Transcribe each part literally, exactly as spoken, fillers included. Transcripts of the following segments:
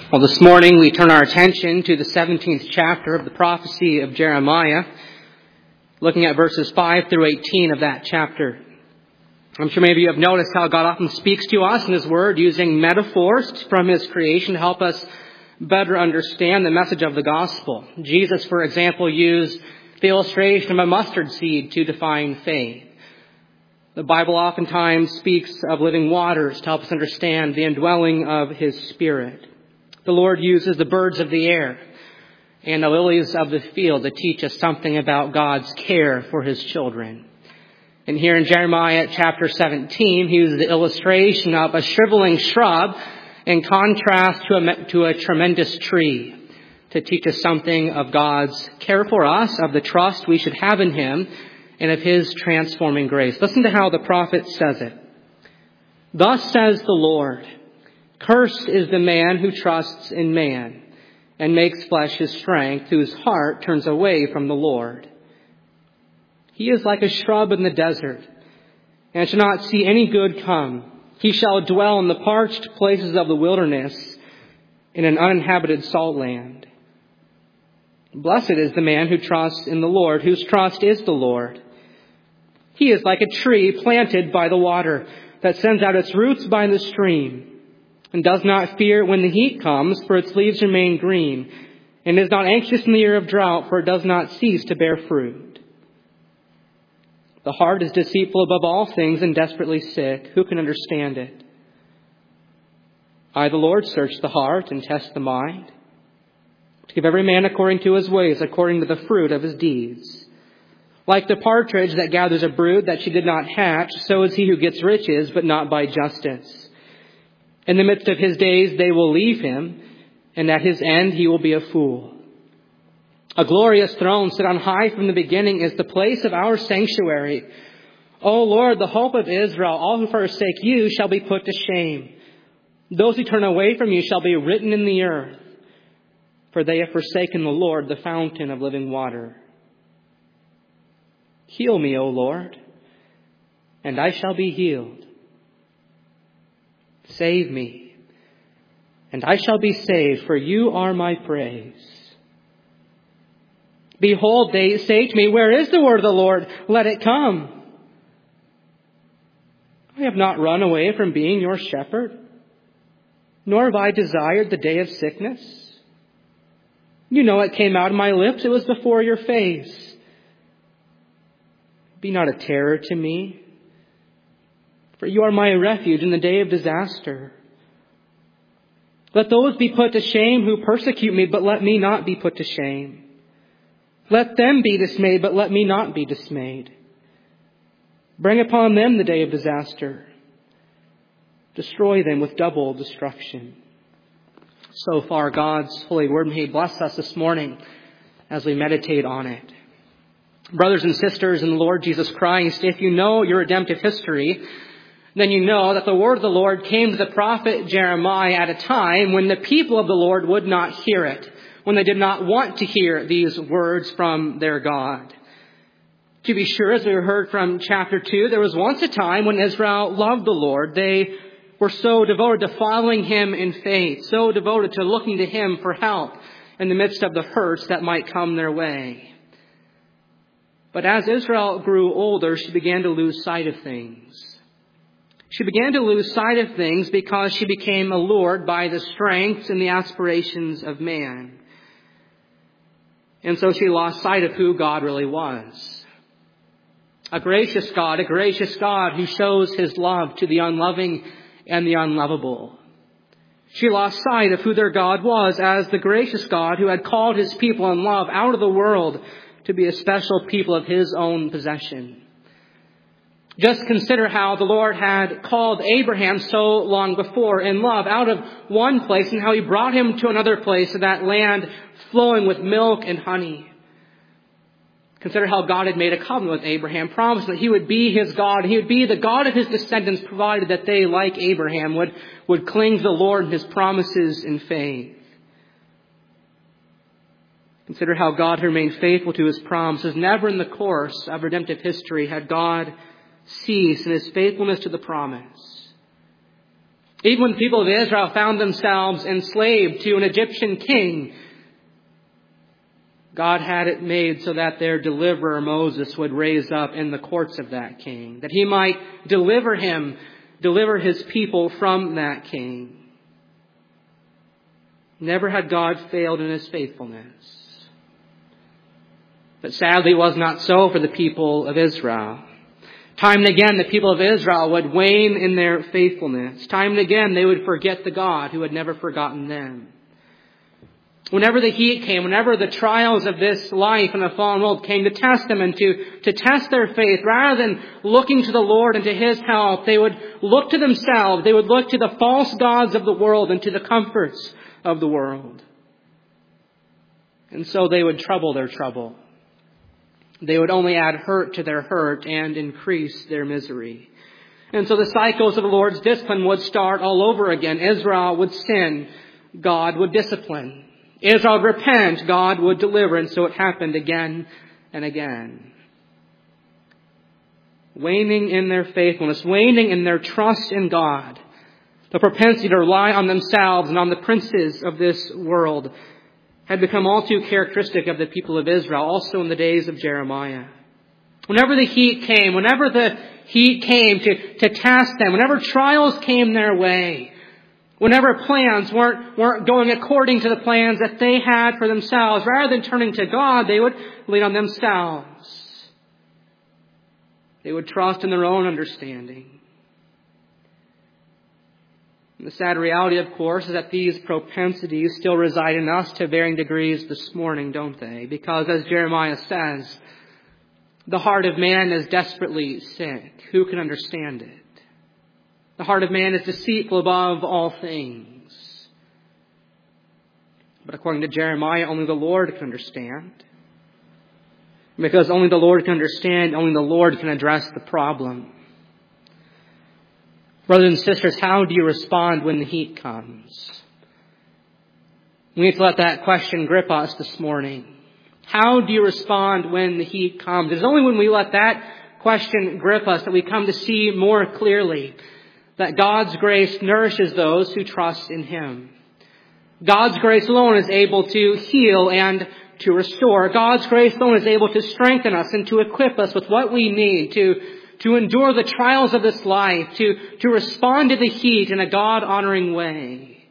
Well, this morning we turn our attention to the seventeenth chapter of the prophecy of Jeremiah, looking at verses five through eighteen of that chapter. I'm sure many of you have noticed how God often speaks to us in His Word using metaphors from His creation to help us better understand the message of the gospel. Jesus, for example, used the illustration of a mustard seed to define faith. The Bible oftentimes speaks of living waters to help us understand the indwelling of His Spirit. The Lord uses the birds of the air and the lilies of the field to teach us something about God's care for His children. And here in Jeremiah chapter seventeen, He uses the illustration of a shriveling shrub in contrast to a, to a tremendous tree to teach us something of God's care for us, of the trust we should have in Him, and of His transforming grace. Listen to how the prophet says it. Thus says the Lord, cursed is the man who trusts in man and makes flesh his strength, whose heart turns away from the Lord. He is like a shrub in the desert and shall not see any good come. He shall dwell in the parched places of the wilderness in an uninhabited salt land. Blessed is the man who trusts in the Lord, whose trust is the Lord. He is like a tree planted by the water that sends out its roots by the stream, and does not fear when the heat comes, for its leaves remain green, and is not anxious in the year of drought, for it does not cease to bear fruit. The heart is deceitful above all things and desperately sick. Who can understand it? I, the Lord, search the heart and test the mind, to give every man according to his ways, according to the fruit of his deeds. Like the partridge that gathers a brood that she did not hatch, so is he who gets riches, but not by justice. In the midst of his days they will leave him, and at his end he will be a fool. A glorious throne set on high from the beginning is the place of our sanctuary. O Lord, the hope of Israel, all who forsake you shall be put to shame. Those who turn away from you shall be written in the earth, for they have forsaken the Lord, the fountain of living water. Heal me, O Lord, and I shall be healed. Save me, and I shall be saved, for you are my praise. Behold, they say to me, where is the word of the Lord? Let it come. I have not run away from being your shepherd, nor have I desired the day of sickness. You know it came out of my lips. It was before your face. Be not a terror to me, for you are my refuge in the day of disaster. Let those be put to shame who persecute me, but let me not be put to shame. Let them be dismayed, but let me not be dismayed. Bring upon them the day of disaster. Destroy them with double destruction. So far, God's holy word, may He bless us this morning as we meditate on it. Brothers and sisters in the Lord Jesus Christ, if you know your redemptive history, then you know that the word of the Lord came to the prophet Jeremiah at a time when the people of the Lord would not hear it, when they did not want to hear these words from their God. To be sure, as we heard from chapter two, there was once a time when Israel loved the Lord. They were so devoted to following Him in faith, so devoted to looking to Him for help in the midst of the hurts that might come their way. But as Israel grew older, she began to lose sight of things. She began to lose sight of things because she became allured by the strengths and the aspirations of man. And so she lost sight of who God really was. A gracious God, a gracious God who shows His love to the unloving and the unlovable. She lost sight of who their God was as the gracious God who had called His people in love out of the world to be a special people of His own possession. Just consider how the Lord had called Abraham so long before in love out of one place, and how He brought him to another place, to that land flowing with milk and honey. Consider how God had made a covenant with Abraham, promised that He would be his God, and He would be the God of his descendants, provided that they, like Abraham, would, would cling to the Lord and His promises in faith. Consider how God remained faithful to His promises. Never in the course of redemptive history had God cease in His faithfulness to the promise. Even when the people of Israel found themselves enslaved to an Egyptian king, God had it made so that their deliverer Moses would raise up in the courts of that king, that he might deliver him, deliver his people from that king. Never had God failed in his faithfulness. But sadly, it was not so for the people of Israel. Time and again, the people of Israel would wane in their faithfulness. Time and again, they would forget the God who had never forgotten them. Whenever the heat came, whenever the trials of this life and the fallen world came to test them and to, to test their faith, rather than looking to the Lord and to His help, they would look to themselves. They would look to the false gods of the world and to the comforts of the world. And so they would trouble their trouble. They would only add hurt to their hurt and increase their misery. And so the cycles of the Lord's discipline would start all over again. Israel would sin. God would discipline. Israel would repent. God would deliver. And so it happened again and again. Waning in their faithfulness, waning in their trust in God, the propensity to rely on themselves and on the princes of this world had become all too characteristic of the people of Israel, also in the days of Jeremiah. Whenever the heat came, whenever the heat came to, to test them, whenever trials came their way, whenever plans weren't, weren't going according to the plans that they had for themselves, rather than turning to God, they would lean on themselves. They would trust in their own understanding. And the sad reality, of course, is that these propensities still reside in us to varying degrees this morning, don't they? Because as Jeremiah says, the heart of man is desperately sick. Who can understand it? The heart of man is deceitful above all things. But according to Jeremiah, only the Lord can understand. Because only the Lord can understand, only the Lord can address the problem. Brothers and sisters, how do you respond when the heat comes? We need to let that question grip us this morning. How do you respond when the heat comes? It's only when we let that question grip us that we come to see more clearly that God's grace nourishes those who trust in Him. God's grace alone is able to heal and to restore. God's grace alone is able to strengthen us and to equip us with what we need to to endure the trials of this life, to, to respond to the heat in a God-honoring way.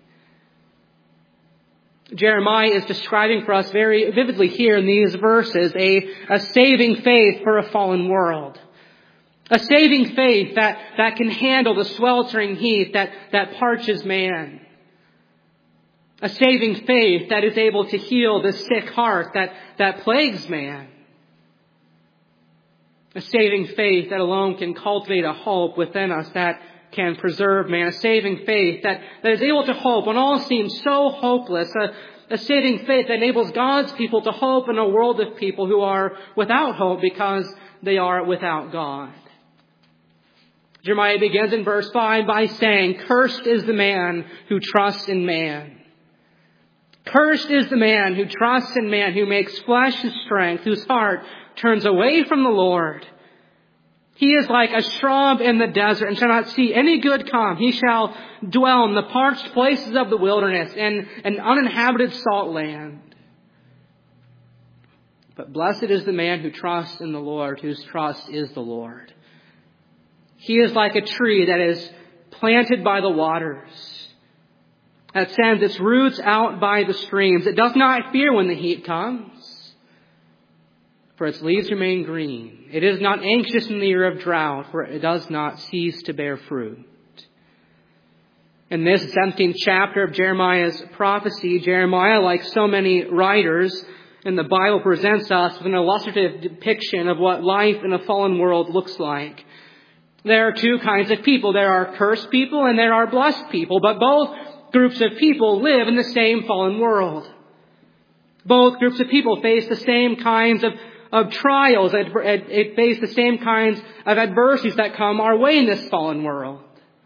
Jeremiah is describing for us very vividly here in these verses a, a saving faith for a fallen world. A saving faith that, that can handle the sweltering heat that, that parches man. A saving faith that is able to heal the sick heart that, that plagues man. A saving faith that alone can cultivate a hope within us that can preserve man. A saving faith that, that is able to hope when all seems so hopeless. A, a saving faith that enables God's people to hope in a world of people who are without hope because they are without God. Jeremiah begins in verse five by saying, "Cursed is the man who trusts in man. Cursed is the man who trusts in man, who makes flesh his strength, whose heart turns away from the Lord. He is like a shrub in the desert and shall not see any good come. He shall dwell in the parched places of the wilderness and an uninhabited salt land. But blessed is the man who trusts in the Lord, whose trust is the Lord. He is like a tree that is planted by the waters, that sends its roots out by the streams. It does not fear when the heat comes, for its leaves remain green. It is not anxious in the year of drought, for it does not cease to bear fruit." In this seventeenth chapter of Jeremiah's prophecy, Jeremiah, like so many writers in the Bible, presents us with an illustrative depiction of what life in a fallen world looks like. There are two kinds of people. There are cursed people and there are blessed people, but both groups of people live in the same fallen world. Both groups of people face the same kinds of of trials, it face the same kinds of adversities that come our way in this fallen world.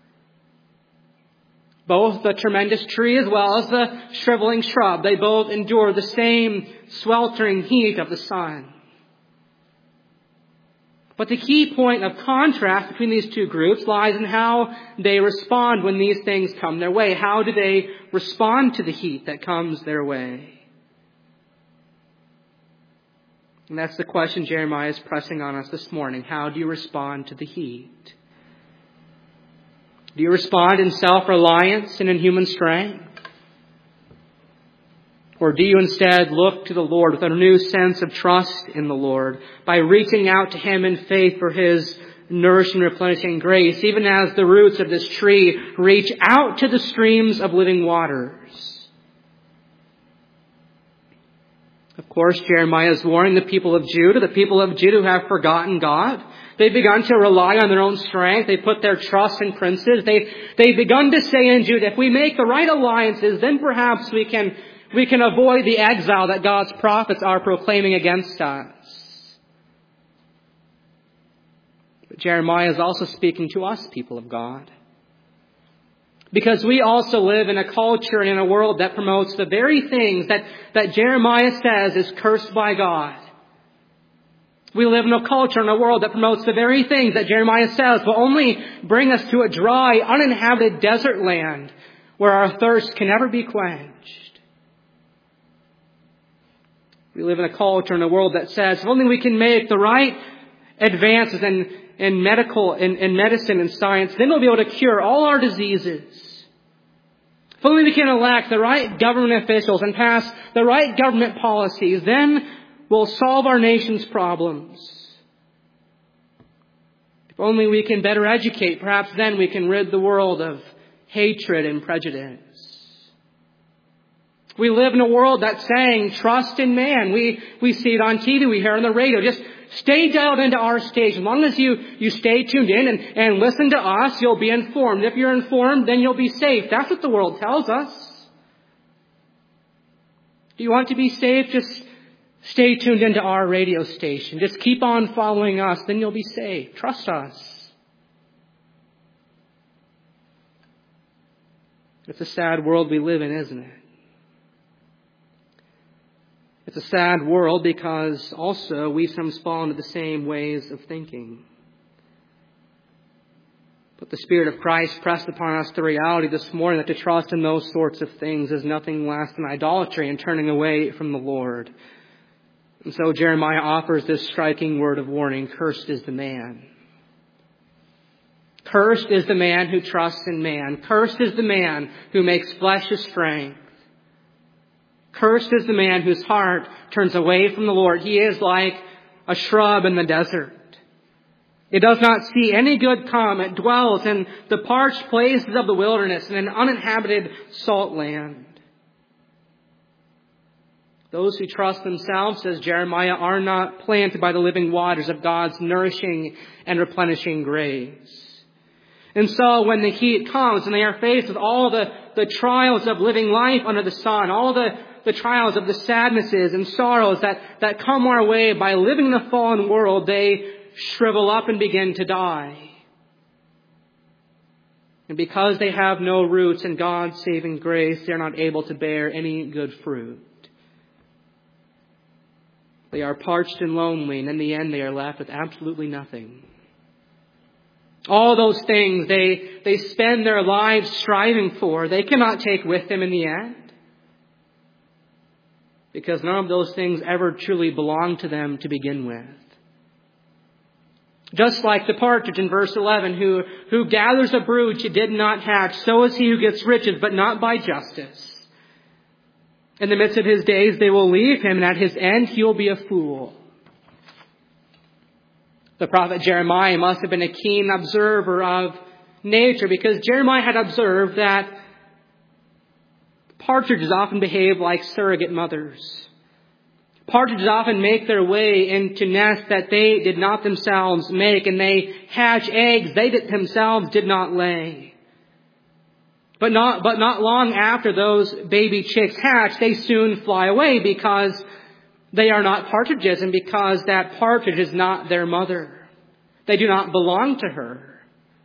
Both the tremendous tree as well as the shriveling shrub, they both endure the same sweltering heat of the sun. But the key point of contrast between these two groups lies in how they respond when these things come their way. How do they respond to the heat that comes their way? And that's the question Jeremiah is pressing on us this morning. How do you respond to the heat? Do you respond in self-reliance and in human strength? Or do you instead look to the Lord with a new sense of trust in the Lord by reaching out to Him in faith for His nourishing, replenishing grace, even as the roots of this tree reach out to the streams of living waters? Of course, Jeremiah is warning the people of Judah, the people of Judah who have forgotten God. They've begun to rely on their own strength. They put their trust in princes. They, they've begun to say in Judah, if we make the right alliances, then perhaps we can, we can avoid the exile that God's prophets are proclaiming against us. But Jeremiah is also speaking to us, people of God. Because we also live in a culture and in a world that promotes the very things that, that Jeremiah says is cursed by God. We live in a culture and a world that promotes the very things that Jeremiah says will only bring us to a dry, uninhabited desert land where our thirst can never be quenched. We live in a culture and a world that says if only we can make the right advances in, in medical, in, in medicine and science, then we'll be able to cure all our diseases. If only we can elect the right government officials and pass the right government policies, then we'll solve our nation's problems. If only we can better educate, perhaps then we can rid the world of hatred and prejudice. We live in a world that's saying, trust in man. We, we see it on T V, we hear it on the radio. Just stay dialed into our station. As long as you, you stay tuned in and, and listen to us, you'll be informed. If you're informed, then you'll be safe. That's what the world tells us. Do you want to be safe? Just stay tuned into our radio station. Just keep on following us, then you'll be safe. Trust us. It's a sad world we live in, isn't it? It's a sad world because also we sometimes fall into the same ways of thinking. But the Spirit of Christ pressed upon us the reality this morning that to trust in those sorts of things is nothing less than idolatry and turning away from the Lord. And so Jeremiah offers this striking word of warning. Cursed is the man. Cursed is the man who trusts in man. Cursed is the man who makes flesh his strength. Cursed is the man whose heart turns away from the Lord. He is like a shrub in the desert. It does not see any good come. It dwells in the parched places of the wilderness in an uninhabited salt land. Those who trust themselves, says Jeremiah, are not planted by the living waters of God's nourishing and replenishing grace. And so when the heat comes and they are faced with all the, the trials of living life under the sun, all the, the trials of the sadnesses and sorrows that, that come our way by living in a fallen world, they shrivel up and begin to die. And because they have no roots in God's saving grace, they are not able to bear any good fruit. They are parched and lonely, and in the end they are left with absolutely nothing. All those things they, they spend their lives striving for, they cannot take with them in the end. Because none of those things ever truly belong to them to begin with. Just like the partridge in verse eleven, who, who gathers a brood she did not hatch, so is he who gets riches, but not by justice. In the midst of his days, they will leave him, and at his end, he will be a fool. The prophet Jeremiah must have been a keen observer of nature, because Jeremiah had observed that partridges often behave like surrogate mothers. Partridges often make their way into nests that they did not themselves make, and they hatch eggs they themselves did not lay. But not, but not long after those baby chicks hatch, they soon fly away because they are not partridges and because that partridge is not their mother. They do not belong to her.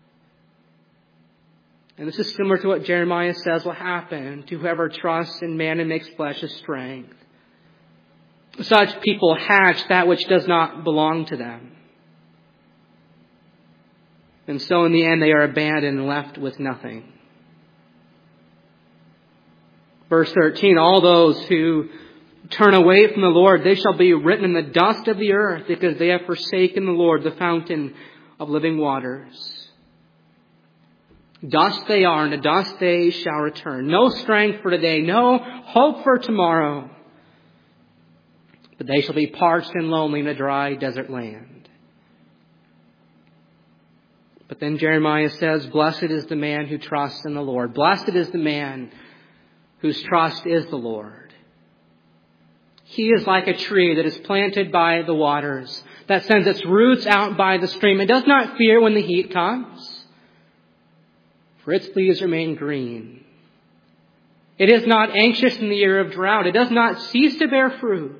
And this is similar to what Jeremiah says will happen to whoever trusts in man and makes flesh his strength. Such people hatch that which does not belong to them. And so in the end they are abandoned and left with nothing. Verse thirteen, all those who turn away from the Lord, they shall be written in the dust of the earth, because they have forsaken the Lord, the fountain of living waters. Dust they are, and to dust they shall return. No strength for today, no hope for tomorrow. But they shall be parched and lonely in a dry desert land. But then Jeremiah says, blessed is the man who trusts in the Lord. Blessed is the man whose trust is the Lord. He is like a tree that is planted by the waters, that sends its roots out by the stream. It does not fear when the heat comes, for its leaves remain green. It is not anxious in the year of drought. It does not cease to bear fruit.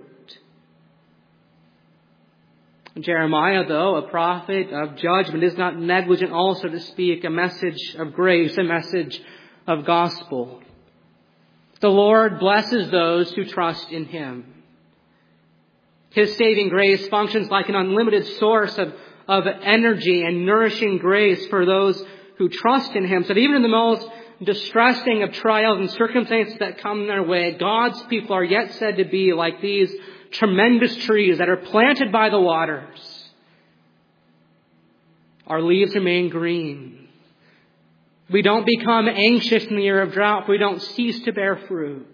Jeremiah, though a prophet of judgment, is not negligent also to speak a message of grace, a message of gospel. The Lord blesses those who trust in Him. His saving grace functions like an unlimited source of, of energy and nourishing grace for those who trust in Him. So that even in the most distressing of trials and circumstances that come their way, God's people are yet said to be like these tremendous trees that are planted by the waters. Our leaves remain green. We don't become anxious in the year of drought. We don't cease to bear fruit.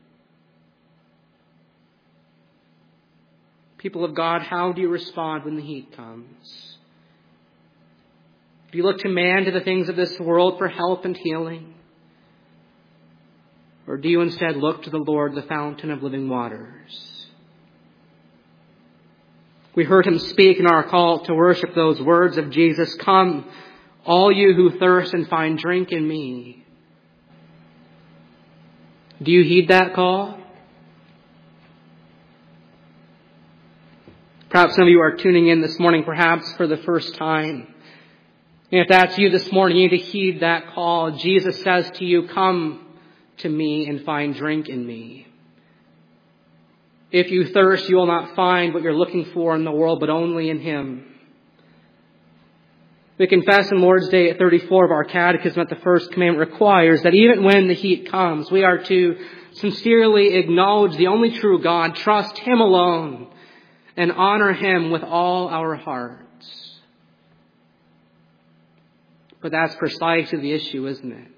People of God, how do you respond when the heat comes? Do you look to man, to the things of this world for help and healing? Or do you instead look to the Lord, the fountain of living waters? We heard Him speak in our call to worship those words of Jesus, come, all you who thirst, and find drink in me. Do you heed that call? Perhaps some of you are tuning in this morning, perhaps for the first time. And if that's you this morning, you need to heed that call. Jesus says to you, come to me and find drink in me. If you thirst, you will not find what you're looking for in the world, but only in Him. We confess in Lord's Day at thirty-four of our catechism that the first commandment requires that even when the heat comes, we are to sincerely acknowledge the only true God, trust Him alone, and honor Him with all our hearts. But that's precisely the issue, isn't it?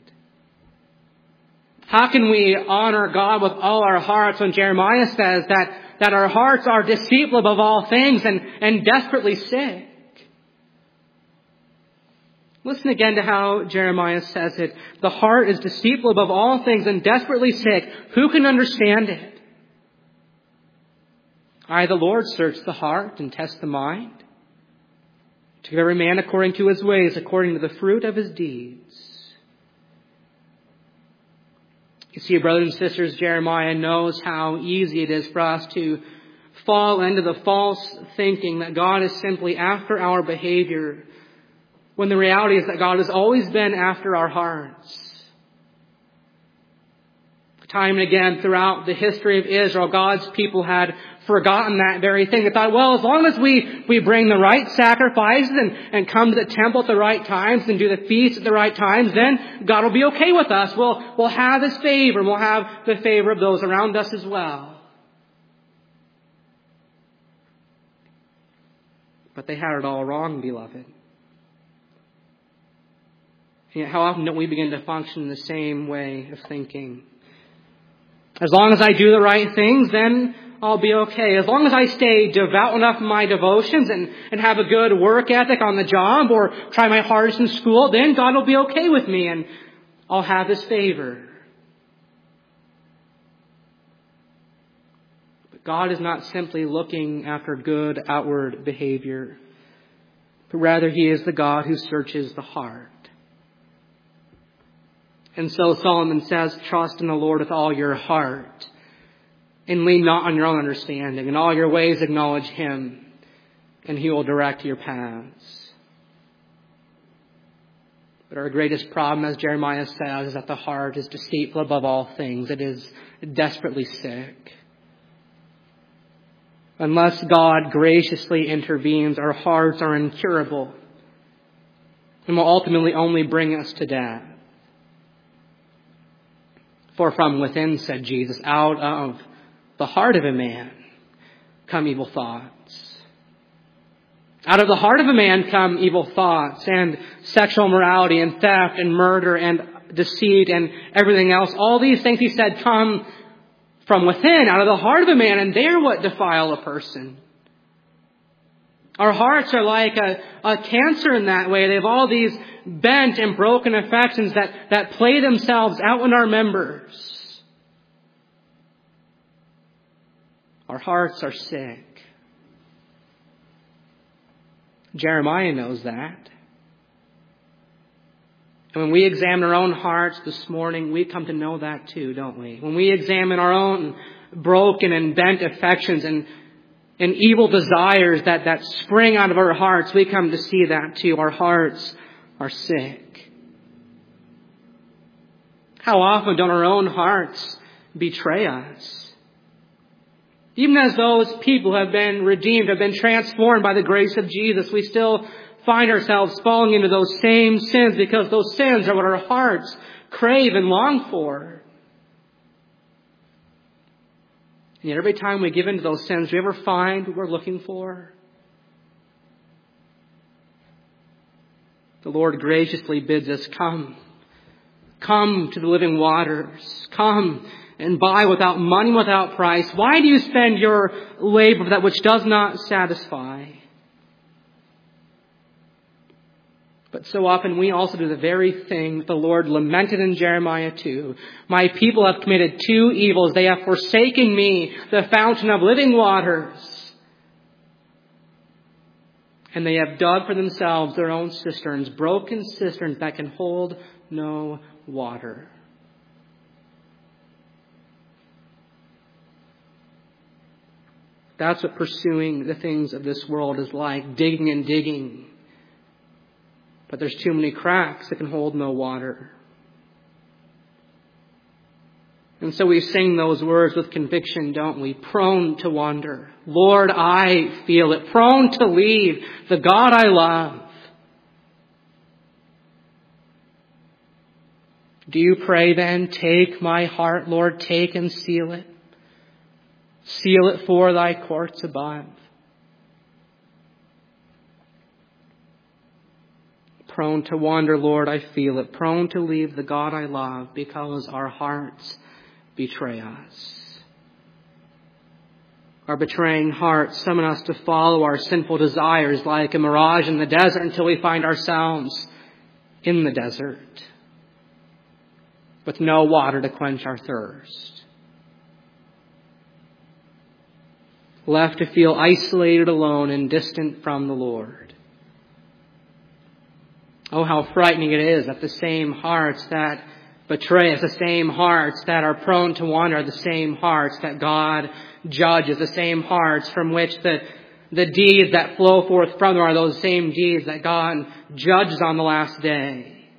How can we honor God with all our hearts when Jeremiah says that, that our hearts are deceitful above all things and, and desperately sick? Listen again to how Jeremiah says it. The heart is deceitful above all things and desperately sick. Who can understand it? I, the Lord, search the heart and test the mind, to give every man according to his ways, according to the fruit of his deeds. You see, brothers and sisters, Jeremiah knows how easy it is for us to fall into the false thinking that God is simply after our behavior, when the reality is that God has always been after our hearts. Time and again throughout the history of Israel, God's people had forgotten that very thing. They thought, well, as long as we, we bring the right sacrifices and, and come to the temple at the right times and do the feasts at the right times, then God will be okay with us. We'll, we'll have His favor, and we'll have the favor of those around us as well. But they had it all wrong, beloved. And yet how often don't we begin to function in the same way of thinking? As long as I do the right things, then I'll be okay. As long as I stay devout enough in my devotions and, and have a good work ethic on the job or try my hardest in school, then God will be okay with me and I'll have His favor. But God is not simply looking after good outward behavior, but rather He is the God who searches the heart. And so Solomon says, trust in the Lord with all your heart and lean not on your own understanding. In all your ways acknowledge Him and He will direct your paths. But our greatest problem, as Jeremiah says, is that the heart is deceitful above all things. It is desperately sick. Unless God graciously intervenes, our hearts are incurable. and will ultimately only bring us to death. For from within, said Jesus, out of the heart of a man come evil thoughts. Out of the heart of a man come evil thoughts and sexual immorality and theft and murder and deceit and everything else. All these things, he said, come from within, out of the heart of a man, and they're what defile a person. Our hearts are like a, a cancer in that way. They have all these bent and broken affections that, that play themselves out in our members. Our hearts are sick. Jeremiah knows that. And when we examine our own hearts this morning, we come to know that too, don't we? When we examine our own broken and bent affections and and evil desires that, that spring out of our hearts, we come to see that too. Our hearts are sick. How often don't our own hearts betray us? Even as those people have been redeemed, have been transformed by the grace of Jesus, we still find ourselves falling into those same sins because those sins are what our hearts crave and long for. And yet every time we give into those sins, do we ever find what we're looking for? The Lord graciously bids us, come. Come to the living waters. Come and buy without money, without price. Why do you spend your labor for that which does not satisfy? But so often we also do the very thing the Lord lamented in Jeremiah two. My people have committed two evils. They have forsaken me, the fountain of living waters. And they have dug for themselves their own cisterns, broken cisterns that can hold no water. That's what pursuing the things of this world is like, digging and digging. But there's too many cracks that can hold no water. And so we sing those words with conviction, don't we? Prone to wander. Lord, I feel it. Prone to leave the God I love. Do you pray then, take my heart, Lord, take and seal it. Seal it for thy courts above. Prone to wander, Lord, I feel it. Prone to leave the God I love because our hearts betray us. Our betraying hearts summon us to follow our sinful desires like a mirage in the desert until we find ourselves in the desert with no water to quench our thirst. Left to feel isolated, alone, and distant from the Lord. Oh, how frightening it is that the same hearts that betray us, the same hearts that are prone to wander, are the same hearts that God judges, the same hearts from which the, the deeds that flow forth from them are those same deeds that God judges on the last day.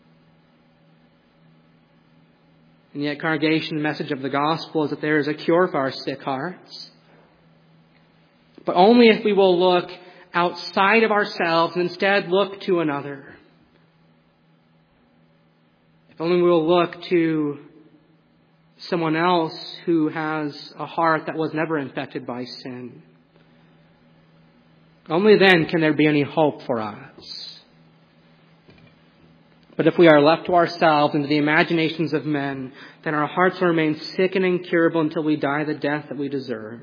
And yet, congregation, the message of the gospel is that there is a cure for our sick hearts. But only if we will look outside of ourselves and instead look to another. If only we will look to someone else who has a heart that was never infected by sin. Only then can there be any hope for us. But if we are left to ourselves and to the imaginations of men, then our hearts will remain sick and incurable until we die the death that we deserve.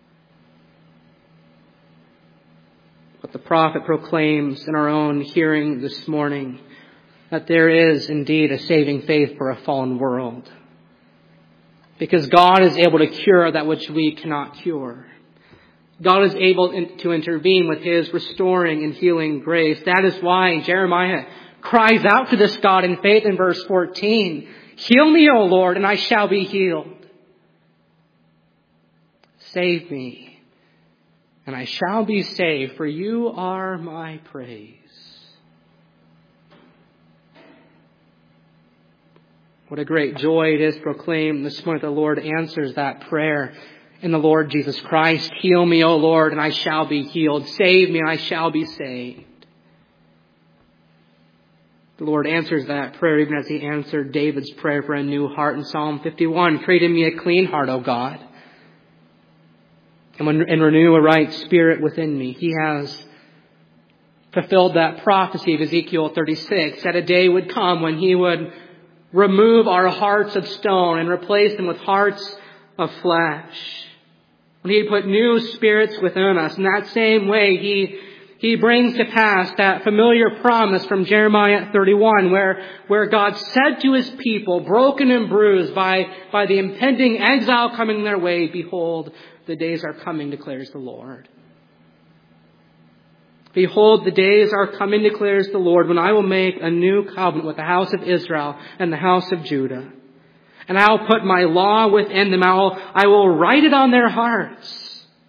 But the prophet proclaims in our own hearing this morning that there is indeed a saving faith for a fallen world. Because God is able to cure that which we cannot cure. God is able to intervene with His restoring and healing grace. That is why Jeremiah cries out to this God in faith in verse fourteen. Heal me, O Lord, and I shall be healed. Save me, and I shall be saved, for you are my praise. What a great joy it is to proclaim this morning that the Lord answers that prayer in the Lord Jesus Christ. Heal me, O Lord, and I shall be healed. Save me, and I shall be saved. The Lord answers that prayer even as he answered David's prayer for a new heart in Psalm fifty-one. Create in me a clean heart, O God, and, when, and renew a right spirit within me. He has fulfilled that prophecy of Ezekiel thirty-six, that a day would come when he would remove our hearts of stone and replace them with hearts of flesh. When he put new spirits within us. In that same way, he He brings to pass that familiar promise from Jeremiah thirty-one where, where God said to his people, broken and bruised by, by the impending exile coming their way, behold, the days are coming, declares the Lord. Behold, the days are coming, declares the Lord, when I will make a new covenant with the house of Israel and the house of Judah. And I will put my law within them. I will, I will write it on their hearts.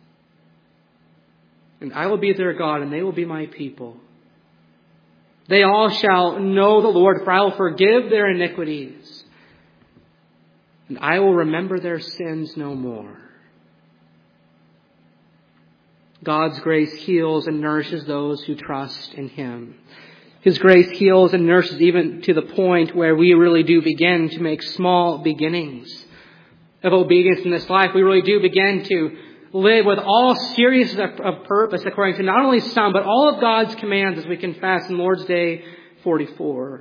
And I will be their God, and they will be my people. They all shall know the Lord, for I will forgive their iniquities, and I will remember their sins no more. God's grace heals and nourishes those who trust in Him. His grace heals and nourishes even to the point where we really do begin to make small beginnings of obedience in this life. We really do begin to live with all seriousness of purpose according to not only some, but all of God's commands, as we confess in Lord's Day forty-four.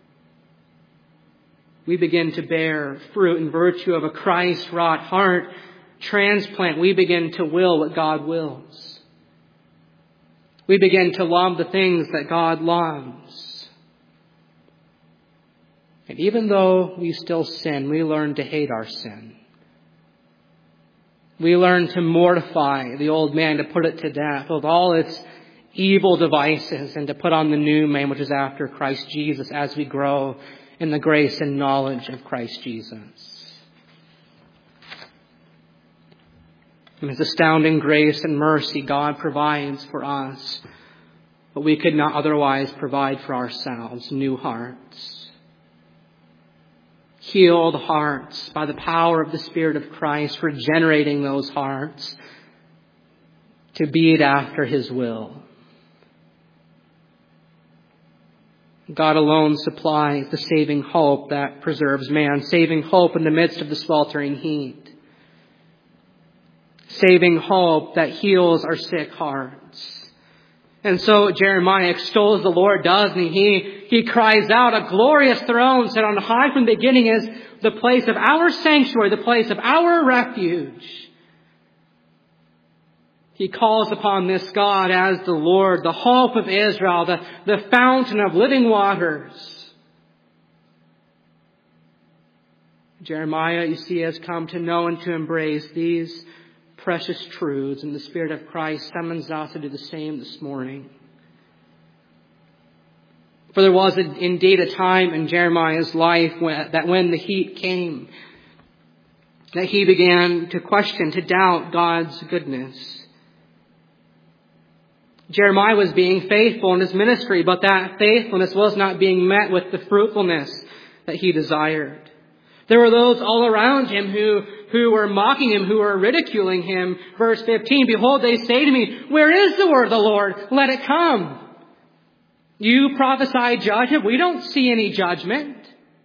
We begin to bear fruit in virtue of a Christ-wrought heart transplant. We begin to will what God wills. We begin to love the things that God loves. And even though we still sin, we learn to hate our sin. We learn to mortify the old man, to put it to death with all its evil devices, and to put on the new man, which is after Christ Jesus, as we grow in the grace and knowledge of Christ Jesus. In His astounding grace and mercy, God provides for us what we could not otherwise provide for ourselves: new hearts. Healed hearts by the power of the Spirit of Christ, regenerating those hearts to beat after His will. God alone supplies the saving hope that preserves man, saving hope in the midst of the sweltering heat, saving hope that heals our sick hearts. And so Jeremiah extols the Lord, doesn't he? He, he cries out, a glorious throne set on high from the beginning is the place of our sanctuary, the place of our refuge. He calls upon this God as the Lord, the hope of Israel, the, the fountain of living waters. Jeremiah, you see, has come to know and to embrace these precious truths, and the Spirit of Christ summons us to do the same this morning. For there was indeed a time in Jeremiah's life when, that when the heat came, that he began to question, to doubt God's goodness. Jeremiah was being faithful in his ministry, but that faithfulness was not being met with the fruitfulness that he desired. There were those all around him who, who were mocking him, who were ridiculing him. Verse fifteen, behold, they say to me, where is the word of the Lord? Let it come. You prophesy judgment. We don't see any judgment.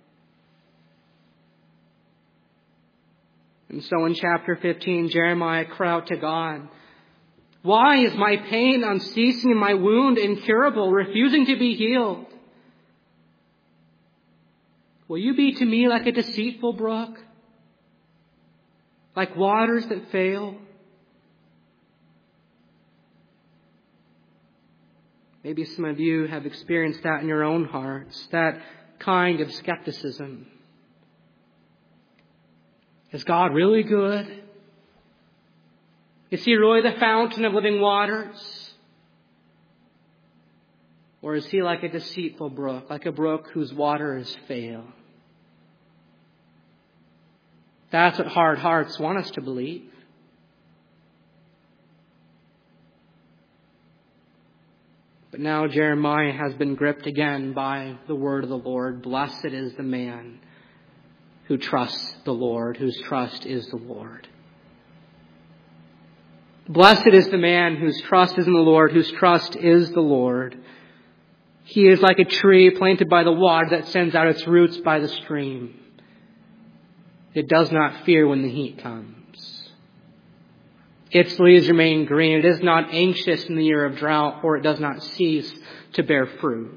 And so in chapter fifteen, Jeremiah cried out to God, why is my pain unceasing and my wound incurable, refusing to be healed? Will you be to me like a deceitful brook, like waters that fail? Maybe some of you have experienced that in your own hearts, that kind of skepticism. Is God really good? Is He really the fountain of living waters? Or is He like a deceitful brook, like a brook whose waters fail? That's what hard hearts want us to believe. But now Jeremiah has been gripped again by the word of the Lord. Blessed is the man who trusts the Lord, whose trust is the Lord. Blessed is the man whose trust is in the Lord, whose trust is the Lord. He is like a tree planted by the water that sends out its roots by the stream. It does not fear when the heat comes. Its leaves remain green. It is not anxious in the year of drought, for it does not cease to bear fruit.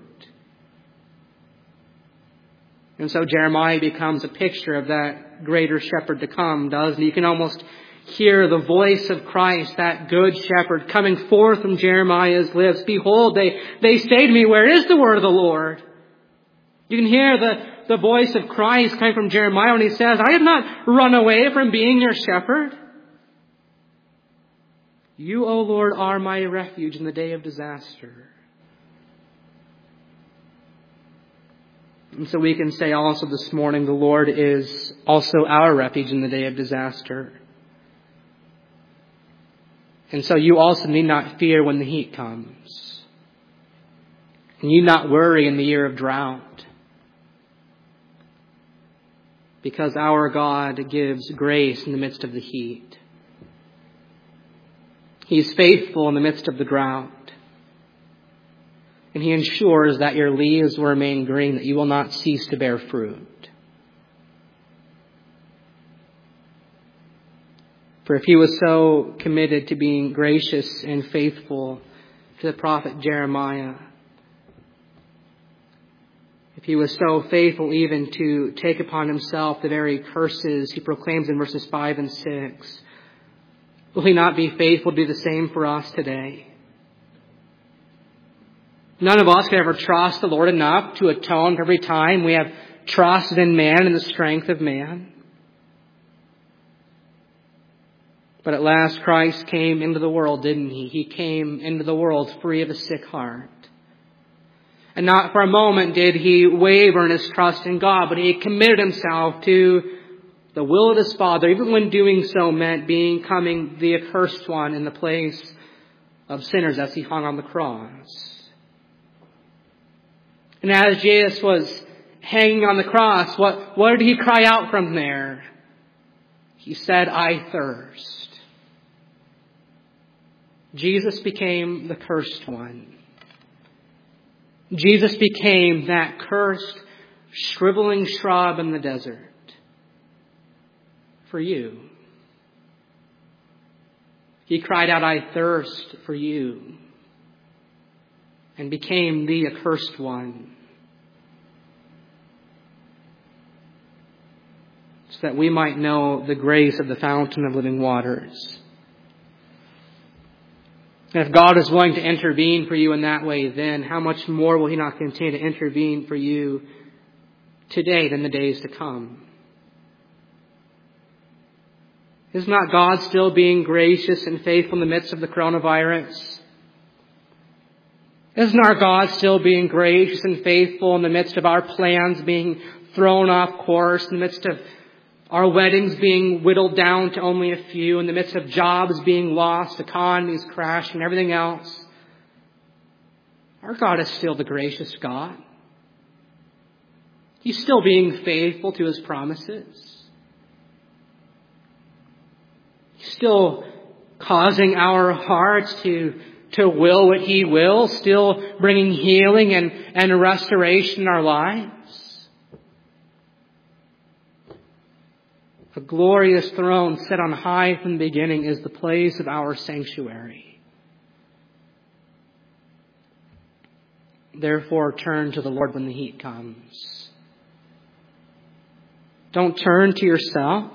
And so Jeremiah becomes a picture of that greater shepherd to come, doesn't he? You can almost hear the voice of Christ, that good shepherd, coming forth from Jeremiah's lips. Behold, they, they say to me, where is the word of the Lord? You can hear the, the voice of Christ coming from Jeremiah when he says, I have not run away from being your shepherd. You, O Lord, are my refuge in the day of disaster. And so we can say also this morning, the Lord is also our refuge in the day of disaster. And so you also need not fear when the heat comes. And you not worry in the year of drought. Because our God gives grace in the midst of the heat. He is faithful in the midst of the drought. And He ensures that your leaves will remain green, that you will not cease to bear fruit. For if He was so committed to being gracious and faithful to the prophet Jeremiah, if He was so faithful even to take upon Himself the very curses He proclaims in verses five and six, will He not be faithful to do the same for us today? None of us can ever trust the Lord enough to atone for every time we have trusted in man and the strength of man. But at last Christ came into the world, didn't He? He came into the world free of a sick heart. And not for a moment did He waver in His trust in God, but He committed Himself to the will of His Father, even when doing so meant becoming the accursed one in the place of sinners as He hung on the cross. And as Jesus was hanging on the cross, what, what did He cry out from there? He said, I thirst. Jesus became the cursed one. Jesus became that cursed, shriveling shrub in the desert for you. He cried out, I thirst for you, and became the accursed one, so that we might know the grace of the fountain of living waters. And if God is willing to intervene for you in that way, then how much more will He not continue to intervene for you today than the days to come? Is not God still being gracious and faithful in the midst of the coronavirus? Isn't our God still being gracious and faithful in the midst of our plans being thrown off course, in the midst of our weddings being whittled down to only a few, in the midst of jobs being lost, economies crashing, and everything else? Our God is still the gracious God. He's still being faithful to His promises. He's still causing our hearts to, to will what He will, still bringing healing and, and restoration in our lives. A glorious throne set on high from the beginning is the place of our sanctuary. Therefore, turn to the Lord when the heat comes. Don't turn to yourself.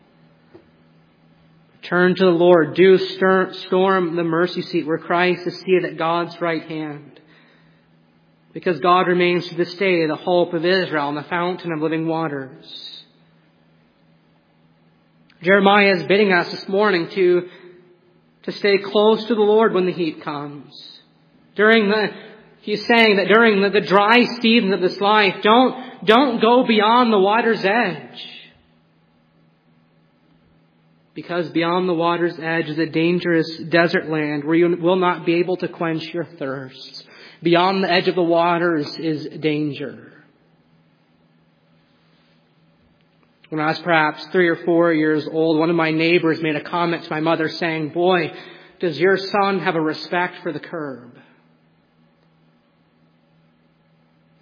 Turn to the Lord. Do stir, storm the mercy seat where Christ is seated at God's right hand. Because God remains to this day the hope of Israel and the fountain of living waters. Jeremiah is bidding us this morning to, to stay close to the Lord when the heat comes. During the, he's saying that during the, the dry seasons of this life, don't, don't go beyond the water's edge. Because beyond the water's edge is a dangerous desert land where you will not be able to quench your thirst. Beyond the edge of the waters is danger. When I was perhaps three or four years old, one of my neighbors made a comment to my mother saying, "Boy, does your son have a respect for the curb?"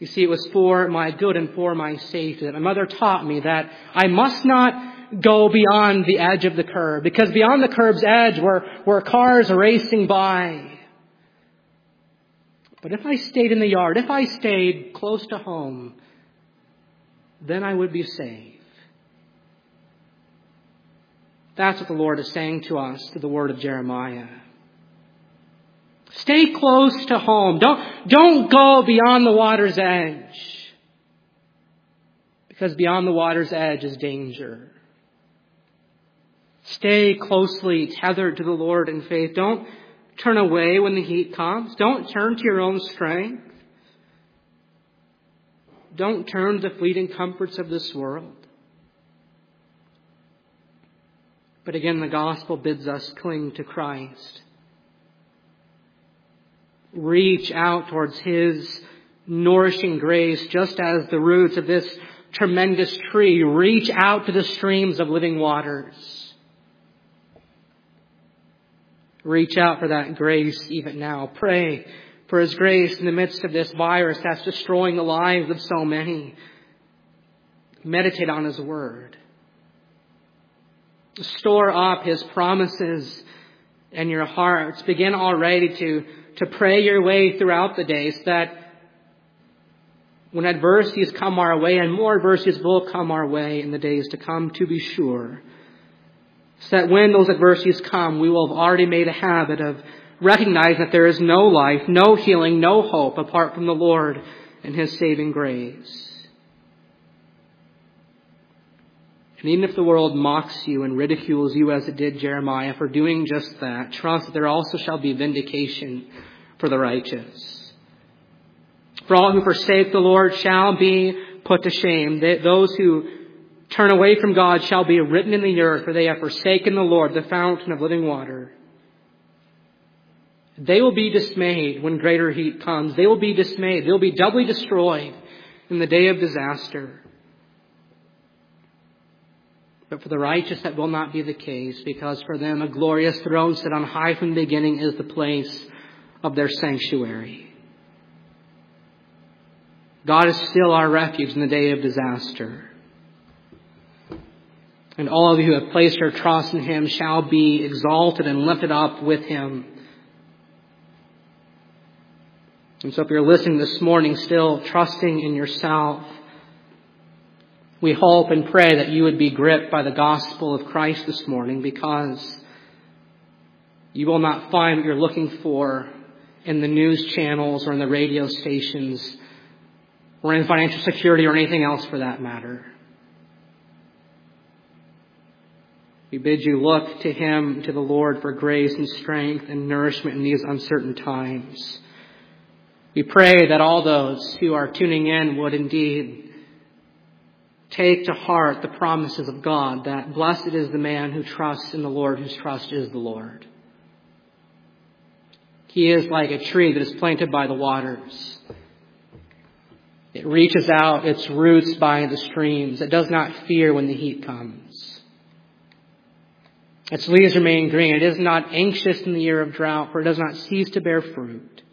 You see, it was for my good and for my safety that my mother taught me that I must not go beyond the edge of the curb, because beyond the curb's edge were, were cars racing by. But if I stayed in the yard, if I stayed close to home, then I would be safe. That's what the Lord is saying to us through the word of Jeremiah. Stay close to home. Don't, don't go beyond the water's edge. Because beyond the water's edge is danger. Stay closely tethered to the Lord in faith. Don't turn away when the heat comes. Don't turn to your own strength. Don't turn to the fleeting comforts of this world. But again, the gospel bids us cling to Christ. Reach out towards His nourishing grace, just as the roots of this tremendous tree reach out to the streams of living waters. Reach out for that grace even now. Pray for His grace in the midst of this virus that's destroying the lives of so many. Meditate on His word. Store up His promises in your hearts. Begin already to, to pray your way throughout the day, so that when adversities come our way, and more adversities will come our way in the days to come, to be sure, so that when those adversities come, we will have already made a habit of recognizing that there is no life, no healing, no hope apart from the Lord and His saving grace. And even if the world mocks you and ridicules you as it did Jeremiah for doing just that, trust that there also shall be vindication for the righteous. For all who forsake the Lord shall be put to shame. Those who turn away from God shall be written in the earth, for they have forsaken the Lord, the fountain of living water. They will be dismayed when greater heat comes. They will be dismayed. They will be doubly destroyed in the day of disaster. But for the righteous that will not be the case, because for them a glorious throne set on high from the beginning is the place of their sanctuary. God is still our refuge in the day of disaster. And all of you who have placed your trust in Him shall be exalted and lifted up with Him. And so if you're listening this morning still trusting in yourself, we hope and pray that you would be gripped by the gospel of Christ this morning, because you will not find what you're looking for in the news channels or in the radio stations or in financial security or anything else for that matter. We bid you look to Him, to the Lord, for grace and strength and nourishment in these uncertain times. We pray that all those who are tuning in would indeed take to heart the promises of God, that blessed is the man who trusts in the Lord, whose trust is the Lord. He is like a tree that is planted by the waters. It reaches out its roots by the streams. It does not fear when the heat comes. Its leaves remain green. It is not anxious in the year of drought, for it does not cease to bear fruit.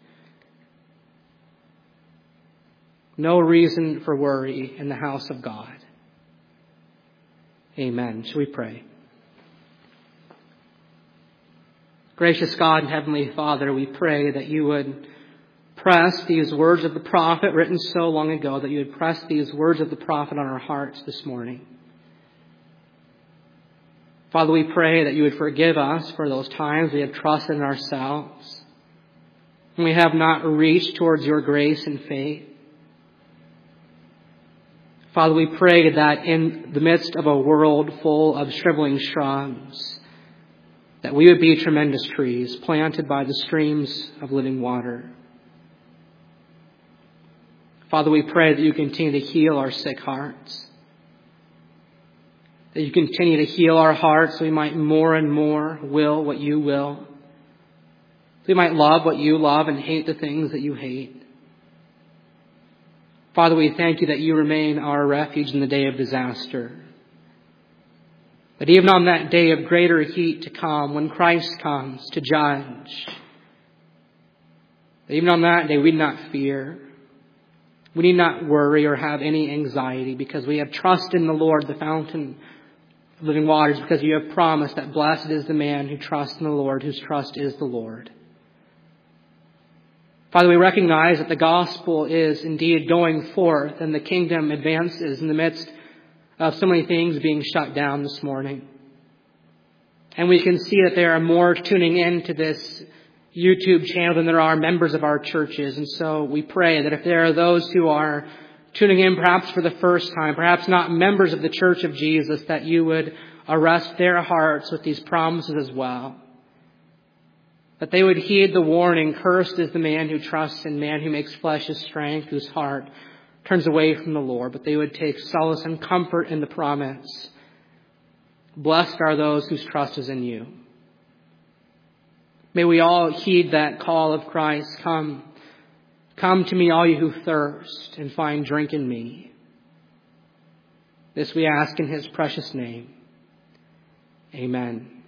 No reason for worry in the house of God. Amen. Shall we pray? Gracious God and Heavenly Father, we pray that you would press these words of the prophet written so long ago, that you would press these words of the prophet on our hearts this morning. Father, we pray that you would forgive us for those times we have trusted in ourselves and we have not reached towards your grace and faith. Father, we pray that in the midst of a world full of shriveling shrubs, that we would be tremendous trees planted by the streams of living water. Father, we pray that you continue to heal our sick hearts, that you continue to heal our hearts so we might more and more will what you will, so we might love what you love and hate the things that you hate. Father, we thank you that you remain our refuge in the day of disaster. That even on that day of greater heat to come, when Christ comes to judge, that even on that day we'd not fear. We need not worry or have any anxiety because we have trust in the Lord, the fountain of living waters, because you have promised that blessed is the man who trusts in the Lord, whose trust is the Lord. Father, we recognize that the gospel is indeed going forth and the kingdom advances in the midst of so many things being shut down this morning. And we can see that there are more tuning into this YouTube channel than there are members of our churches. And so we pray that if there are those who are tuning in perhaps for the first time, perhaps not members of the Church of Jesus, that you would arrest their hearts with these promises as well. That they would heed the warning, cursed is the man who trusts in man, who makes flesh his strength, whose heart turns away from the Lord. But they would take solace and comfort in the promise. Blessed are those whose trust is in you. May we all heed that call of Christ. Come, come to me, all you who thirst, and find drink in me. This we ask in his precious name. Amen.